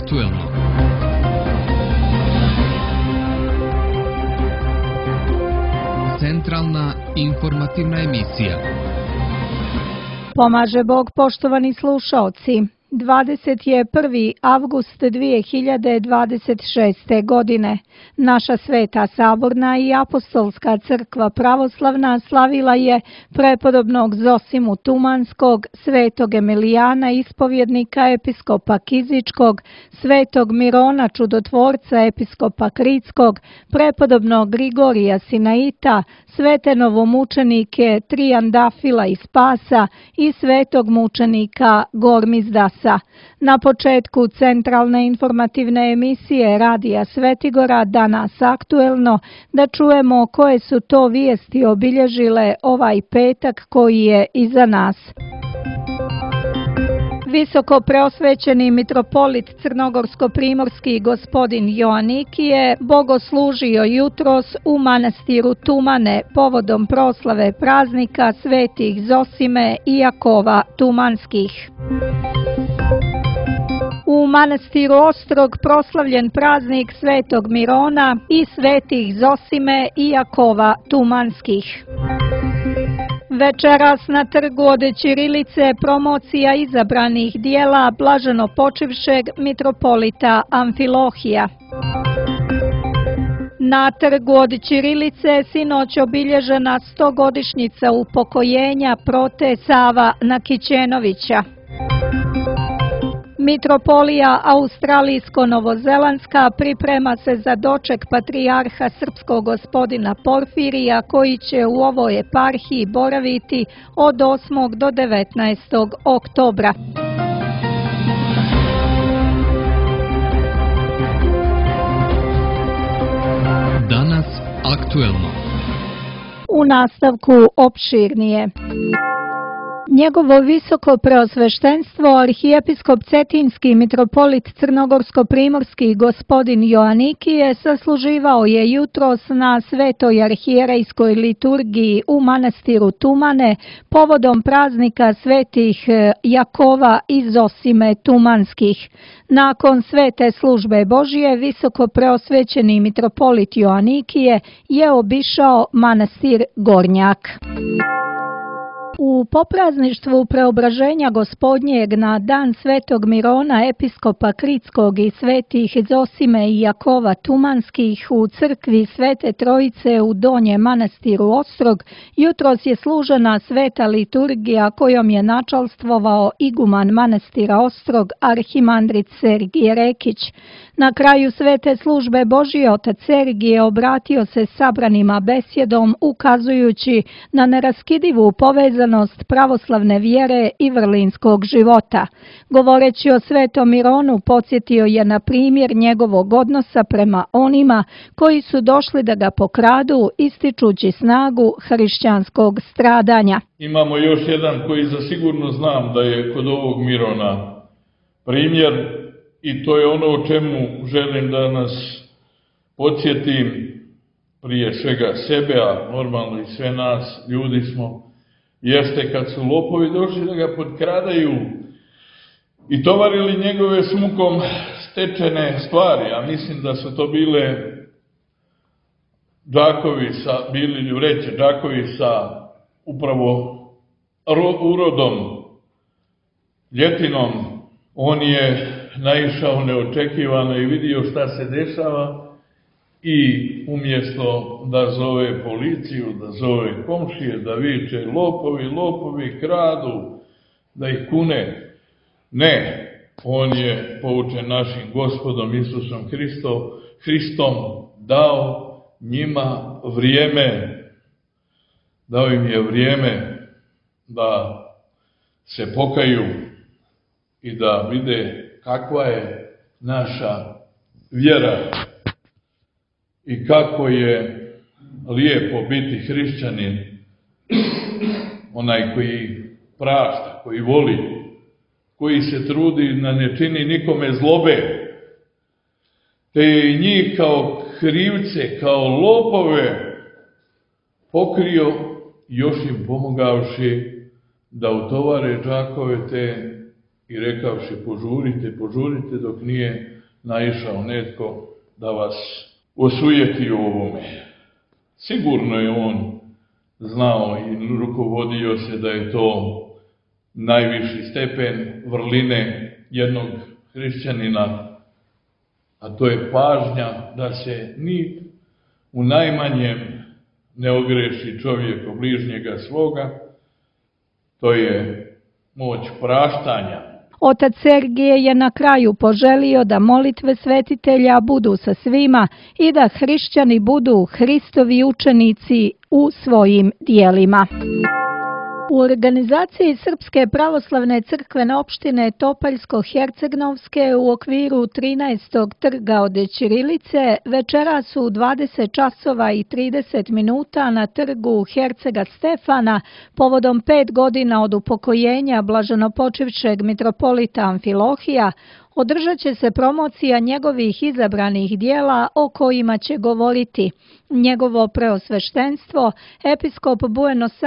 Aktuelno. Centralna informativna emisija. Pomaže Bog, poštovani slušaoci. 21. avgust 2026. godine. Naša Sveta Saborna i Apostolska crkva pravoslavna slavila je prepodobnog Zosimu Tumanskog, svetog Emilijana ispovjednika episkopa Kizičkog, svetog Mirona čudotvorca episkopa Kritskog, prepodobnog Grigorija Sinaita, svete novomučenike Trijandafila i Spasa i svetog mučenika Gormizdasa. Na početku centralne informativne emisije Radija Svetigora danas aktuelno da čujemo koje su to vijesti obilježile ovaj petak koji je iza nas. Visoko preosvećeni mitropolit crnogorsko-primorski gospodin Joanikije bogoslužio jutros u manastiru Tumane povodom proslave praznika svetih Zosime i Jakova Tumanskih. U manastiru Ostrog proslavljen praznik svetog Mirona i svetih Zosime i Jakova Tumanskih. Večeras na trgu od ćirilice promocija izabranih dijela blaženopočivšeg mitropolita Amfilohija. Na trgu od ćirilice sinoć obilježena 100-godišnjica upokojenja prote Sava Nakićenovića. Mitropolija Australijsko-Novozelandska priprema se za doček patrijarha srpskog gospodina Porfirija koji će u ovoj eparhiji boraviti od 8. do 19. oktobra. Danas aktuelno. U nastavku opširnije. Njegovo visoko preosveštenstvo arhijepiskop Cetinski mitropolit crnogorsko-primorski gospodin Joanikije sasluživao je jutros na svetoj arhijerejskoj liturgiji u manastiru Tumane povodom praznika svetih Jakova i Zosime Tumanskih. Nakon svete službe Božije, visoko preosvećeni mitropolit Joanikije je obišao manastir Gornjak. U poprazništvu preobraženja gospodnjeg na dan svetog Mirona episkopa Kritskog i svetih Zosime i Jakova Tumanskih u crkvi Svete Trojice u Donjem manastiru Ostrog jutros je služena sveta liturgija kojom je načalstvovao iguman manastira Ostrog arhimandrit Sergije Rekić. Na kraju svete službe Božije otac Sergije obratio se sabranima besjedom ukazujući na neraskidivu povezanost pravoslavne vjere i vrlinskog života. Govoreći o svetom Mironu podsjetio je na primjer njegovog odnosa prema onima koji su došli da ga pokradu ističući snagu hrišćanskog stradanja. Imamo još jedan koji zasigurno znam da je kod ovog Mirona primjer. I to je ono o čemu želim da nas podsjetim, prije svega sebe, a normalno i sve nas, ljudi smo, jeste kad su lopovi došli da ga potkradaju i tovarili njegove s mukom stečene stvari, a mislim da su to bile džakovi sa upravo urodom, ljetinom. On je naišao neočekivano i vidio šta se dešava i umjesto da zove policiju, da zove komšije, da viče lopovi kradu, da ih kune. Ne, on je poučen našim gospodom Isusom Hristom dao njima vrijeme, dao im je vrijeme da se pokaju i da vide kakva je naša vjera i kako je lijepo biti hrišćanin, onaj koji prašta, koji voli, koji se trudi da ne čini nikome zlobe, te je i njih kao krivce, kao lopove pokrio, još im pomogavši da utovare džakove te i rekavši požurite dok nije naišao netko da vas osujeti u ovome. Sigurno je on znao i rukovodio se da je to najviši stepen vrline jednog hrišćanina, a to je pažnja da se ni u najmanjem ne ogreši čovjek o bližnjega svoga, to je moć praštanja. Otac Sergije je na kraju poželio da molitve svetitelja budu sa svima i da hrišćani budu Hristovi učenici u svojim dijelima. U organizaciji Srpske pravoslavne crkvene opštine Topaljsko-Hercegnovske u okviru 13. trga od ćirilice večeras u 20 časova i 30 minuta na trgu Hercega Stefana povodom 5 godina od upokojenja blaženopočivšeg mitropolita Amfilohija održat će se promocija njegovih izabranih dijela o kojima će govoriti njegovo preosveštenstvo, episkop Buenos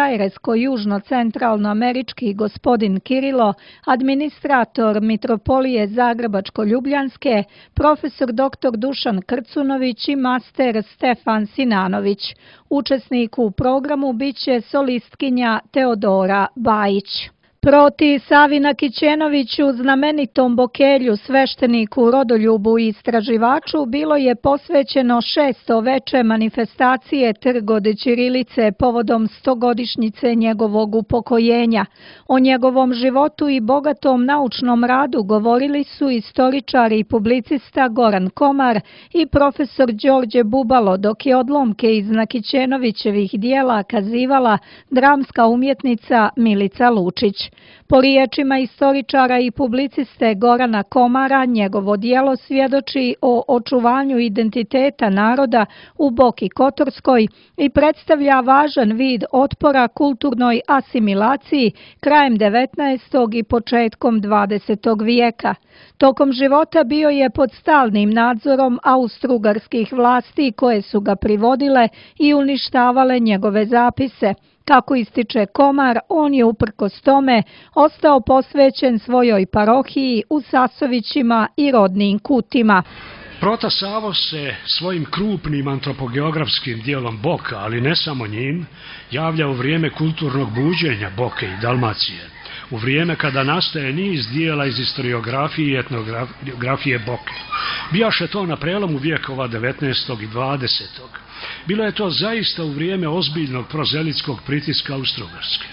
Airesko-južno-centralnoamerički gospodin Kirilo, administrator mitropolije Zagrebačko-Ljubljanske, profesor dr. Dušan Krcunović i master Stefan Sinanović. Učesnik u programu biće solistkinja Teodora Bajić. Proti Savi Nakićenoviću, znamenitom Bokelju, svešteniku, rodoljubu i istraživaču, bilo je posvećeno 600 veče manifestacije Trg od ćirilice povodom 100-godišnjice njegovog upokojenja. O njegovom životu i bogatom naučnom radu govorili su istoričar i publicista Goran Komar i profesor Đorđe Bubalo, dok je odlomke iz Nakićenovićevih dijela kazivala dramska umjetnica Milica Lučić. Po riječima istoričara i publiciste Gorana Komara, njegovo dijelo svjedoči o očuvanju identiteta naroda u Boki Kotorskoj i predstavlja važan vid otpora kulturnoj asimilaciji krajem 19. i početkom 20. vijeka. Tokom života bio je pod stalnim nadzorom austrougarskih vlasti koje su ga privodile i uništavale njegove zapise. Kako ističe Komar, on je uprkos tome ostao posvećen svojoj parohiji u Sasovićima i rodnim Kutima. Prota Savo se svojim krupnim antropogeografskim dijelom Boka, ali ne samo njim, javlja u vrijeme kulturnog buđenja Boke i Dalmacije, u vrijeme kada nastaje niz dijela iz istoriografije i etnografije Boke. Bijaše to na prelomu vijekova 19. i 20. Bilo je to zaista u vrijeme ozbiljnog prozelitskog pritiska Austrougarske.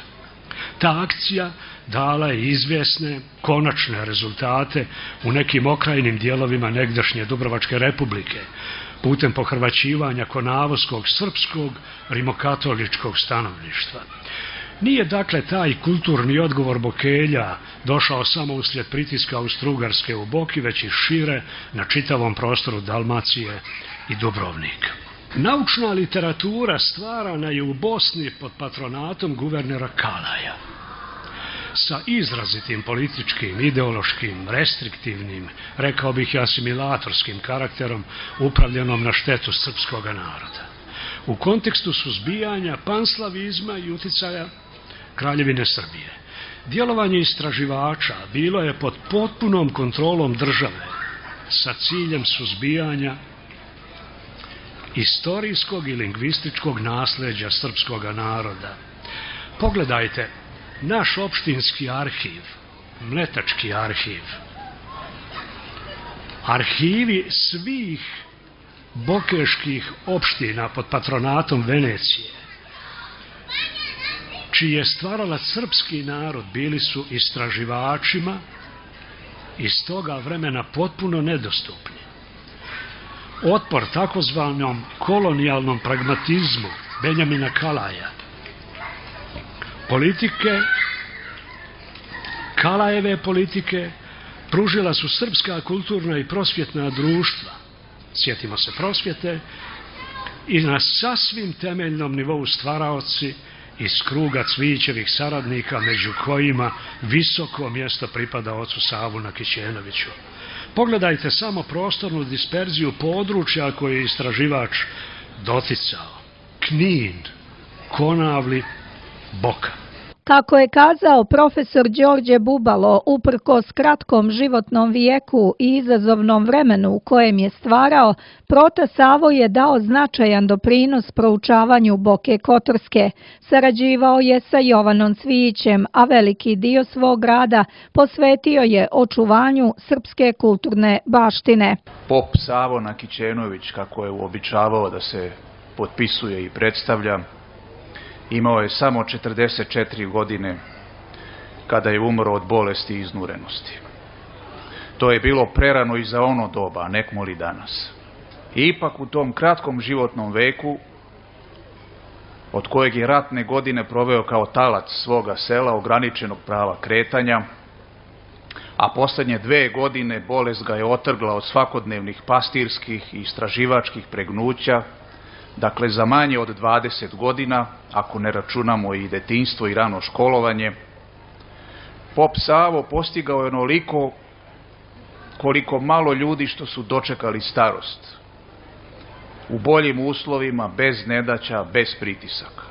Ta akcija dala je izvjesne, konačne rezultate u nekim okrajnim dijelovima negdašnje Dubrovačke republike, putem pohrvaćivanja konavoskog, srpskog, rimokatoličkog stanovništva. Nije dakle taj kulturni odgovor Bokelja došao samo uslijed pritiska Austrougarske u Boki, već i šire na čitavom prostoru Dalmacije i Dubrovnika. Naučna literatura stvarana je u Bosni pod patronatom guvernera Kalaja, sa izrazitim političkim, ideološkim, restriktivnim, rekao bih i asimilatorskim karakterom, upravljenom na štetu srpskog naroda. U kontekstu suzbijanja panslavizma i uticaja Kraljevine Srbije. Djelovanje istraživača bilo je pod potpunom kontrolom države sa ciljem suzbijanja istorijskog i lingvističkog nasljeđa srpskog naroda. Pogledajte, naš opštinski arhiv, Mletački arhiv, arhivi svih bokeških opština pod patronatom Venecije, čiji je stvaralac srpski narod, bili su istraživačima iz toga vremena potpuno nedostupni. Otpor takozvanom kolonijalnom pragmatizmu Benjamina Kalaja, politike, Kalajeve politike, pružila su srpska kulturna i prosvjetna društva, sjetimo se prosvjete, i na sasvim temeljnom nivou stvaraoci iz kruga Cvićevih saradnika, među kojima visoko mjesto pripada ocu Savu Nakićenoviću. Pogledajte samo prostornu disperziju područja koje je istraživač doticao. Knin, Konavli, Boka. Kako je kazao profesor Đorđe Bubalo, uprkos kratkom životnom vijeku i izazovnom vremenu u kojem je stvarao, Prota Savo je dao značajan doprinos proučavanju Boke Kotorske. Sarađivao je sa Jovanom Cvijićem, a veliki dio svog rada posvetio je očuvanju srpske kulturne baštine. Pop Savo Nakićenović, kako je uobičavao da se potpisuje i predstavlja, imao je samo 44 godine kada je umro od bolesti i iznurenosti. To je bilo prerano i za ono doba, a nek moli danas. I ipak u tom kratkom životnom veku, od kojeg je ratne godine proveo kao talac svoga sela, ograničenog prava kretanja, a poslednje 2 godine bolest ga je otrgla od svakodnevnih pastirskih i istraživačkih pregnuća, dakle za manje od 20 godina, ako ne računamo i detinjstvo i rano školovanje, Pop Savo postigao je onoliko koliko malo ljudi što su dočekali starost, u boljim uslovima, bez nedaća, bez pritisaka.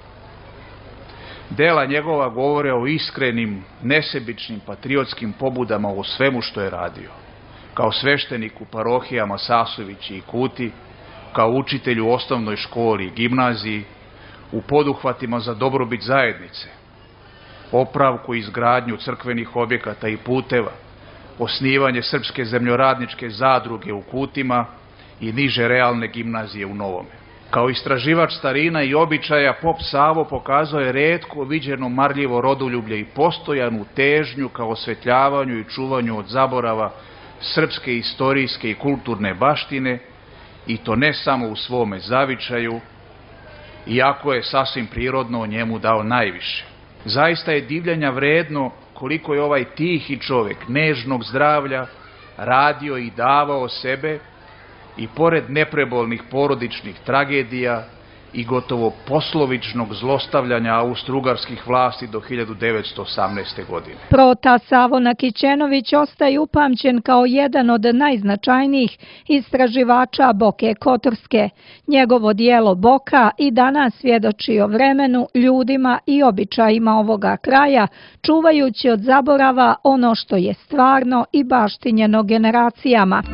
Dela njegova govore o iskrenim, nesebičnim, patriotskim pobudama u svemu što je radio. Kao sveštenik u parohijama Sasovići i Kuti, kao učitelj u osnovnoj školi i gimnaziji, u poduhvatima za dobrobit zajednice, popravku i izgradnju crkvenih objekata i puteva, osnivanje Srpske zemljoradničke zadruge u Kutima i niže realne gimnazije u Novome. Kao istraživač starina i običaja, Pop Savo pokazao je retko viđeno marljivo rodoljublje i postojanu težnju kao osvetljavanju i čuvanju od zaborava srpske istorijske i kulturne baštine, i to ne samo u svome zavičaju, iako je sasvim prirodno o njemu dao najviše. Zaista je divljanja vredno koliko je ovaj tihi čovek nežnog zdravlja radio i davao sebe i pored neprebolnih porodičnih tragedija i gotovo poslovičnog zlostavljanja austrougarskih vlasti do 1918. godine. Prota Savo Nakićenović ostaje upamćen kao jedan od najznačajnijih istraživača Boke Kotorske. Njegovo dijelo Boka i danas svjedoči o vremenu, ljudima i običajima ovoga kraja, čuvajući od zaborava ono što je stvarno i baštinjeno generacijama.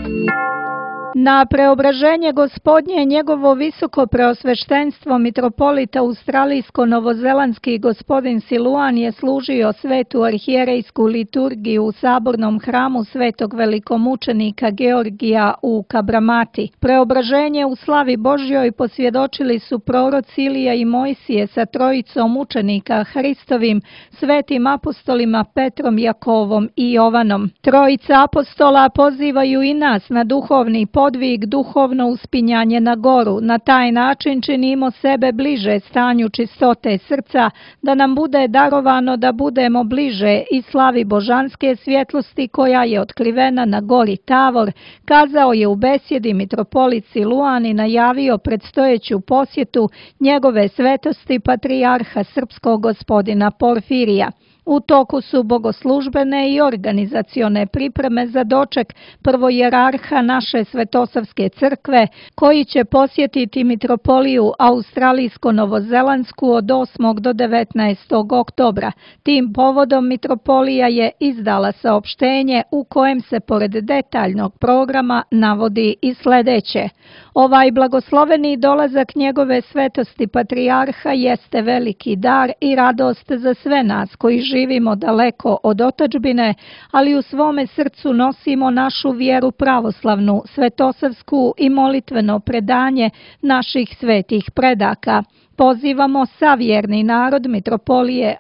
Na preobraženje Gospodnje njegovo visoko preosveštenstvo mitropolita australijsko-novozelandski gospodin Siluan je služio svetu arhijerejsku liturgiju u sabornom hramu svetog velikomučenika Georgija u Kabramati. Preobraženje u slavi Božjoj posvjedočili su proroci Ilija i Mojsije sa trojicom učenika Hristovim, svetim apostolima Petrom, Jakovom i Jovanom. Trojica apostola pozivaju i nas na duhovni podvig, duhovno uspinjanje na goru. Na taj način činimo sebe bliže stanju čistote srca, da nam bude darovano da budemo bliže i slavi božanske svjetlosti koja je otkrivena na gori Tavor, kazao je u besjedi mitropolit Siluan i najavio predstojeću posjetu njegove svetosti patrijarha srpskog gospodina Porfirija. U toku su bogoslužbene i organizacione pripreme za doček prvojerarha naše Svetosavske crkve, koji će posjetiti mitropoliju Australijsko-Novozelandsku od 8. do 19. oktobra. Tim povodom mitropolija je izdala saopštenje u kojem se pored detaljnog programa navodi i sljedeće. Ovaj blagosloveni dolazak njegove svetosti patrijarha jeste veliki dar i radost za sve nas koji živimo daleko od otadžbine, ali u svome srcu nosimo našu vjeru pravoslavnu, svetosavsku i molitveno predanje naših svetih predaka. Pozivamo savjerni narod mitropolije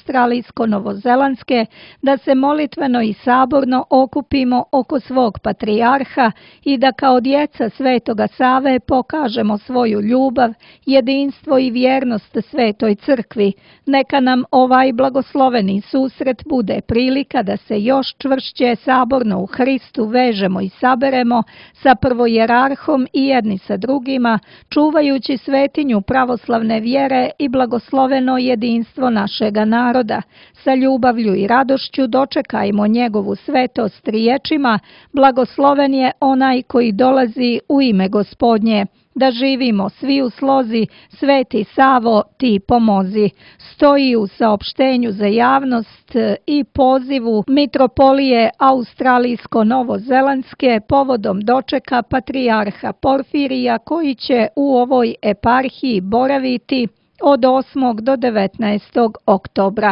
Australijsko-Novozelandske da se molitveno i saborno okupimo oko svog patrijarha i da kao djeca Svetoga Save pokažemo svoju ljubav, jedinstvo i vjernost Svetoj crkvi. Neka nam ovaj blagosloveni susret bude prilika da se još čvršće saborno u Hristu vežemo i saberemo sa prvojerarhom i jedni sa drugima, čuvajući svetinju pravoslavne vjere i blagosloveno jedinstvo našega naroda. Sa ljubavlju i radošću dočekajmo njegovu svetost riječima: blagosloven je onaj koji dolazi u ime Gospodnje. da živimo svi u slozi, Sveti Savo, ti pomozi. Stoji u saopštenju za javnost i pozivu mitropolije Australijsko-Novozelandske povodom dočeka patrijarha Porfirija koji će u ovoj eparhiji boraviti od 8. do 19. oktobra.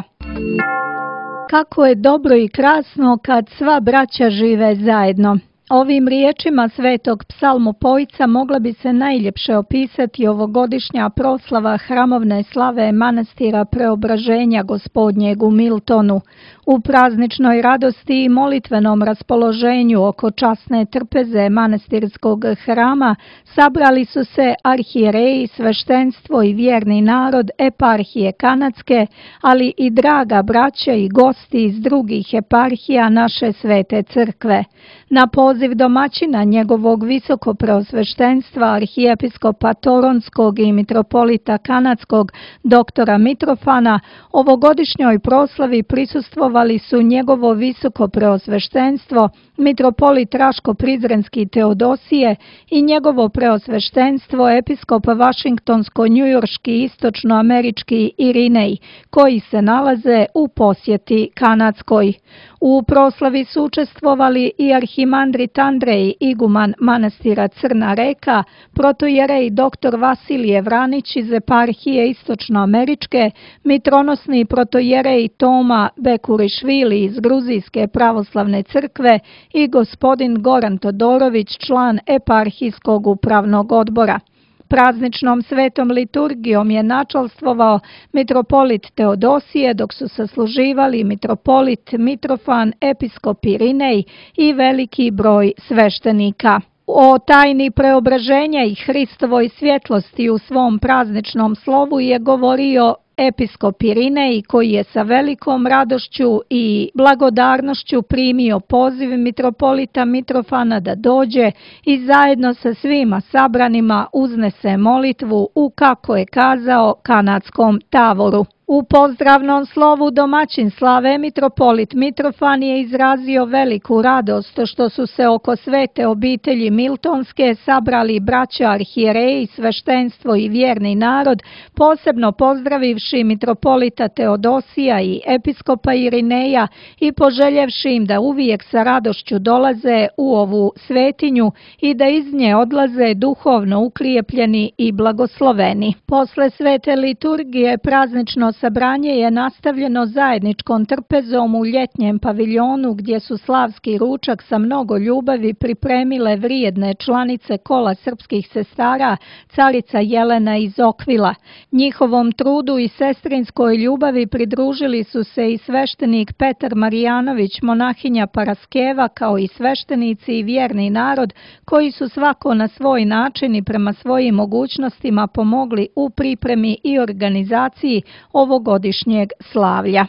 Kako je dobro i krasno kad sva braća žive zajedno. Ovim riječima svetog psalmopojca mogla bi se najljepše opisati ovogodišnja proslava hramovne slave manastira Preobraženja Gospodnjeg u Miltonu. U prazničnoj radosti i molitvenom raspoloženju oko časne trpeze manastirskog hrama sabrali su se arhijereji, sveštenstvo i vjerni narod eparhije Kanadske, ali i draga braća i gosti iz drugih eparhija naše svete crkve. Na poziv domaćina njegovog visokopreosveštenstva arhijepiskopa Toronskog i mitropolita Kanadskog doktora Mitrofana, ovogodišnjoj proslavi prisustvovali su njegovo visokopreosveštenstvo, mitropolit Raško-Prizrenski Teodosije i njegovo preosveštenstvo episkop Vašingtonsko-njujorški istočnoamerički Irinej, koji se nalaze u posjeti Kanadskoj. U proslavi su učestvovali i arhimandrit Andrej, iguman manastira Crna Reka, protojerej dr. Vasilije Vranić iz eparhije istočnoameričke, mitronosni protojerej Toma Bekurišvili iz Gruzijske pravoslavne crkve i gospodin Goran Todorović, član eparhijskog upravnog odbora. Prazničnom svetom liturgijom je načalstvovao mitropolit Teodosije, dok su sasluživali mitropolit Mitrofan, episkop Irinej i veliki broj sveštenika. O tajni preobraženja i Hristovoj svjetlosti u svom prazničnom slovu je govorio episkop Irinej, koji je sa velikom radošću i blagodarnošću primio poziv mitropolita Mitrofana da dođe i zajedno sa svima sabranima uznese molitvu u, kako je kazao, kanadskom tavoru. U pozdravnom slovu domaćin slave mitropolit Mitrofan je izrazio veliku radost što su se oko svete obitelji Miltonske sabrali braća arhijereji, sveštenstvo i vjerni narod, posebno pozdravivši mitropolita Teodosija i episkopa Irineja i poželjevši im da uvijek sa radošću dolaze u ovu svetinju i da iz nje odlaze duhovno uklijepljeni i blagosloveni. Posle svete liturgije praznično sabranje je nastavljeno zajedničkom trpezom u ljetnjem paviljonu gdje su slavski ručak sa mnogo ljubavi pripremile vrijedne članice kola srpskih sestara carica Jelena iz Okvila. Njihovom trudu i sestrinskoj ljubavi pridružili su se i sveštenik Petar Marijanović, monahinja Paraskeva, kao i sveštenici i vjerni narod koji su svako na svoj način i prema svojim mogućnostima pomogli u pripremi i organizaciji ovogodišnjeg slavlja.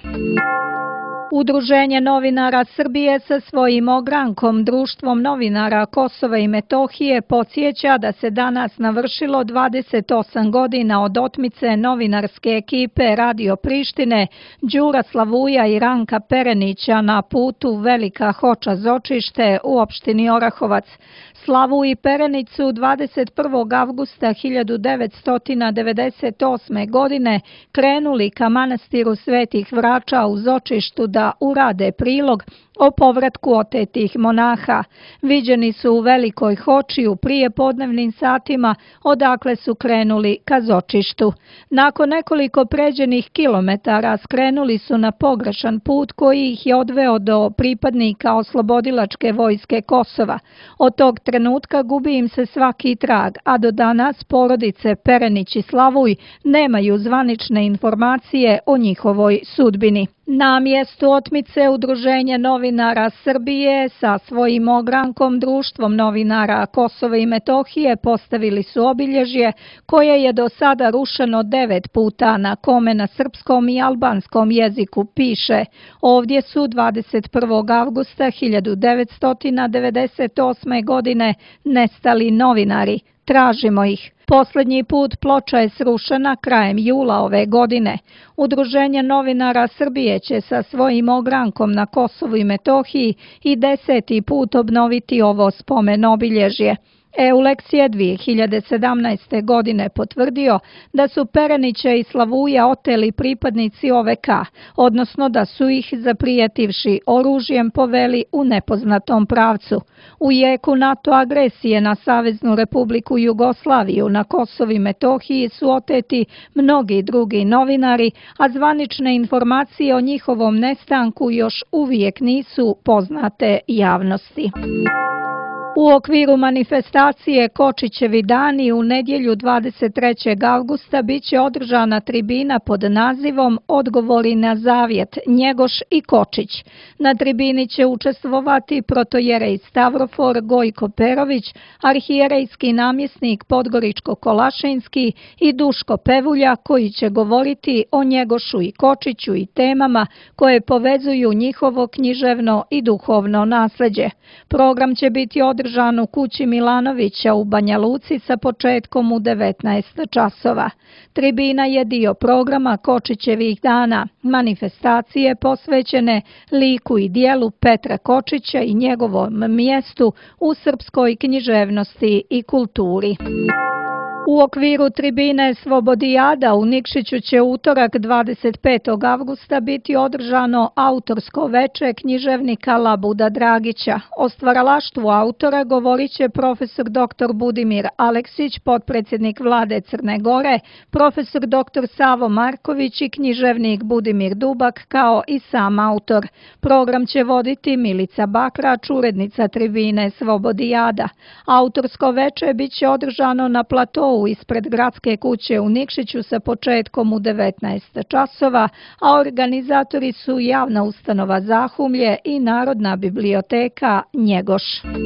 Udruženje novinara Srbije sa svojim ogrankom Društvom novinara Kosova i Metohije podsjeća da se danas navršilo 28 godina od otmice novinarske ekipe Radio Prištine Đura Slavuja i Ranka Perenića na putu Velika Hoča-Zočište u opštini Orahovac. Slavu i Perenić su 21. avgusta 1998. godine krenuli ka manastiru Svetih Vrača u Zočištu da urade prilog o povratku otetih monaha. Viđeni su u Velikoj Hoči u prijepodnevnim satima, odakle su krenuli ka Zočištu. Nakon nekoliko pređenih kilometara skrenuli su na pogrešan put koji ih je odveo do pripadnika Oslobodilačke vojske Kosova. Od tog trenutka gubi im se svaki trag, a do danas porodice Perenić i Slavuj nemaju zvanične informacije o njihovoj sudbini. Na mjestu otmice Udruženje novinara Srbije sa svojim ogrankom Društvom novinara Kosova i Metohije postavili su obilježje koje je do sada rušeno 9 puta, na kome na srpskom i albanskom jeziku piše: ovdje su 21. avgusta 1998. godine nestali novinari. Tražimo ih. Posljednji put ploča je srušena krajem jula ove godine. Udruženje novinara Srbije će sa svojim ogrankom na Kosovu i Metohiji i 10. put obnoviti ovo spomen obilježje. Eulex je 2017. godine potvrdio da su Perenića i Slavuja oteli pripadnici OVK, odnosno da su ih, zaprijetivši oružjem, poveli u nepoznatom pravcu. U jeku NATO agresije na Saveznu Republiku Jugoslaviju na Kosovu i Metohiji su oteti mnogi drugi novinari, a zvanične informacije o njihovom nestanku još uvijek nisu poznate javnosti. U okviru manifestacije Kočićevi dani u nedjelju 23. avgusta biće održana tribina pod nazivom Odgovori na zavjet Njegoš i Kočić. Na tribini će učestvovati protojerej Stavrofor Gojko Perović, arhijerejski namjesnik Podgoričko-Kolašinski i Duško Pevulja, koji će govoriti o Njegošu i Kočiću i temama koje povezuju njihovo književno i duhovno nasleđe. Program će biti održan u kući Milanovića u Banja Luci sa početkom u 19 časova. Tribina je dio programa Kočićevih dana, manifestacije posvećene liku i dijelu Petra Kočića i njegovom mjestu u srpskoj književnosti i kulturi. U okviru tribine Slobodijada u Nikšiću će utorak 25. avgusta biti održano autorsko veče književnika Labuda Dragića. O stvaralaštvu autora govorit će profesor dr. Budimir Aleksić, potpredsjednik vlade Crne Gore, profesor dr. Savo Marković i književnik Budimir Dubak, kao i sam autor. Program će voditi Milica Bakrač, urednica tribine Slobodijada. Autorsko veče biće održano na platou ispred gradske kuće u Nikšiću sa početkom u 19 časova, a organizatori su javna ustanova Zahumlje i Narodna biblioteka Njegoš.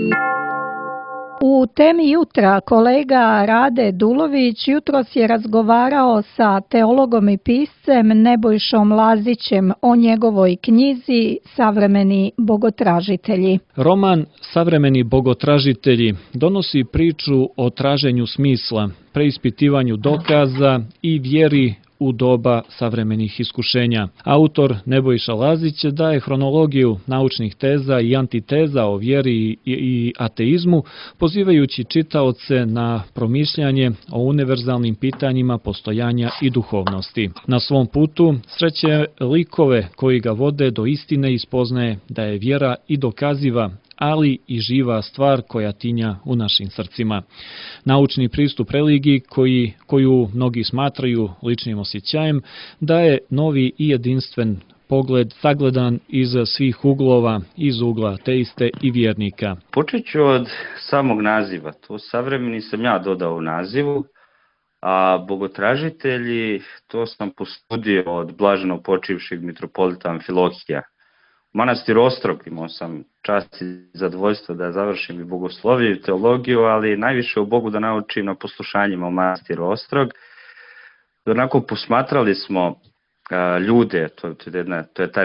U temi jutra kolega Rade Dulović jutros je razgovarao sa teologom i piscem Nebojšom Lazićem o njegovoj knjizi Savremeni bogotražitelji. Roman Savremeni bogotražitelji donosi priču o traženju smisla, preispitivanju dokaza i vjeri u doba savremenih iskušenja. Autor Nebojša Lazić daje hronologiju naučnih teza i antiteza o vjeri i ateizmu, pozivajući čitaoce na promišljanje o univerzalnim pitanjima postojanja i duhovnosti. Na svom putu sreće likove koji ga vode do istine i spoznaje da je vjera i dokaziva, ali i živa stvar koja tinja u našim srcima. Naučni pristup religiji, koju mnogi smatraju ličnim osjećajem, daje novi i jedinstven pogled sagledan iz svih uglova, iz ugla ateiste i vjernika. Počet ću od samog naziva. To savremeni sam ja dodao u nazivu, a bogotražitelji to sam posudio od blaženo počivšeg mitropolita Amfilohija. U manastiru Ostrog imao sam čast i zadovoljstvo da završim i bogosloviju i teologiju, ali najviše o Bogu da naučim na poslušanjima u manastiru Ostrog. Onako posmatrali smo ljude, to je ta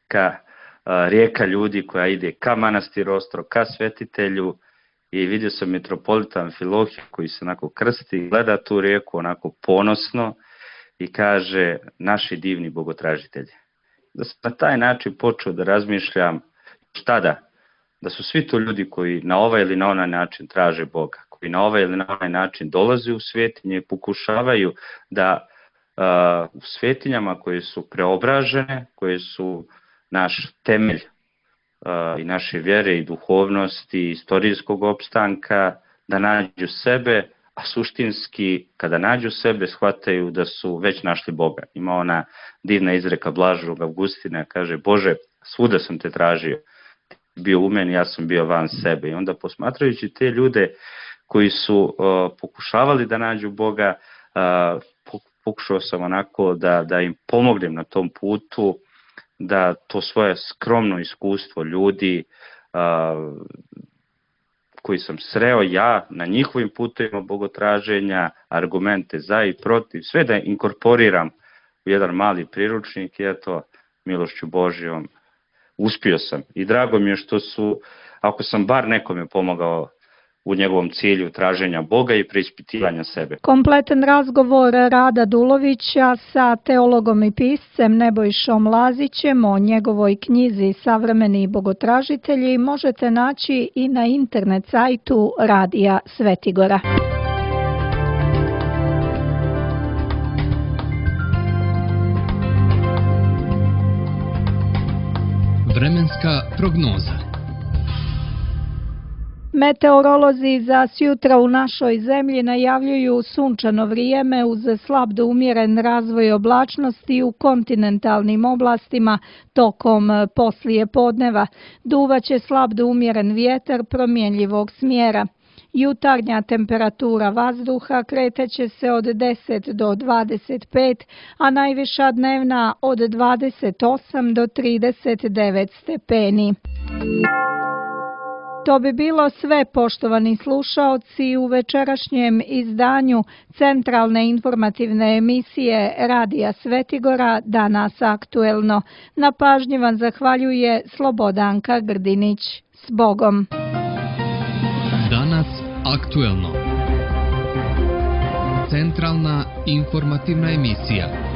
rijeka ljudi koja ide ka manastiru Ostrog, ka svetitelju, i vidio sam mitropolita Amfilohija koji se onako krsti, gleda tu rijeku onako ponosno i kaže: naši divni bogotražitelji. Da sam na taj način počeo da razmišljam tada, da su svi to ljudi koji na ovaj ili na onaj način traže Boga, koji na ovaj ili na onaj način dolaze u svetinje i pokušavaju da u svetinjama koje su preobražene, koje su naš temelj i naše vjere i duhovnosti i istorijskog opstanka, da nađu sebe, a suštinski kada nađu sebe shvataju da su već našli Boga. Ima ona divna izreka Blaženog Avgustina, kaže: Bože, svuda sam te tražio, bio u meni, ja sam bio van sebe. I onda posmatrajući te ljude koji su pokušavali da nađu Boga, pokušao sam onako da im pomognem na tom putu, da to svoje skromno iskustvo ljudi koji sam sreo ja na njihovim putovima bogotraženja, argumente za i protiv, sve da inkorporiram u jedan mali priručnik, i eto, milošću Božjom uspio sam. I drago mi je što su, ako sam bar nekome pomogao u njegovom cilju traženja Boga i preispitivanja sebe. Kompletan razgovor Rada Dulovića sa teologom i piscem Nebojšom Lazićem o njegovoj knjizi Savremeni bogotražitelji možete naći i na internet sajtu Radija Svetigora. Vremenska prognoza. Meteorolozi za sjutra u našoj zemlji najavljuju sunčano vrijeme uz slab do umjeren razvoj oblačnosti u kontinentalnim oblastima tokom poslijepodneva. Duvaće slab do umjeren vjetar promjenjivog smjera. Jutarnja temperatura vazduha kretaće se od 10 do 25, a najviša dnevna od 28 do 39 stepeni. To bi bilo sve, poštovani slušaoci, u večerašnjem izdanju centralne informativne emisije Radija Svetigora Danas aktuelno. Na pažnji vam zahvaljuje Slobodanka Grdinić. S Bogom! Danas aktuelno. Centralna informativna emisija.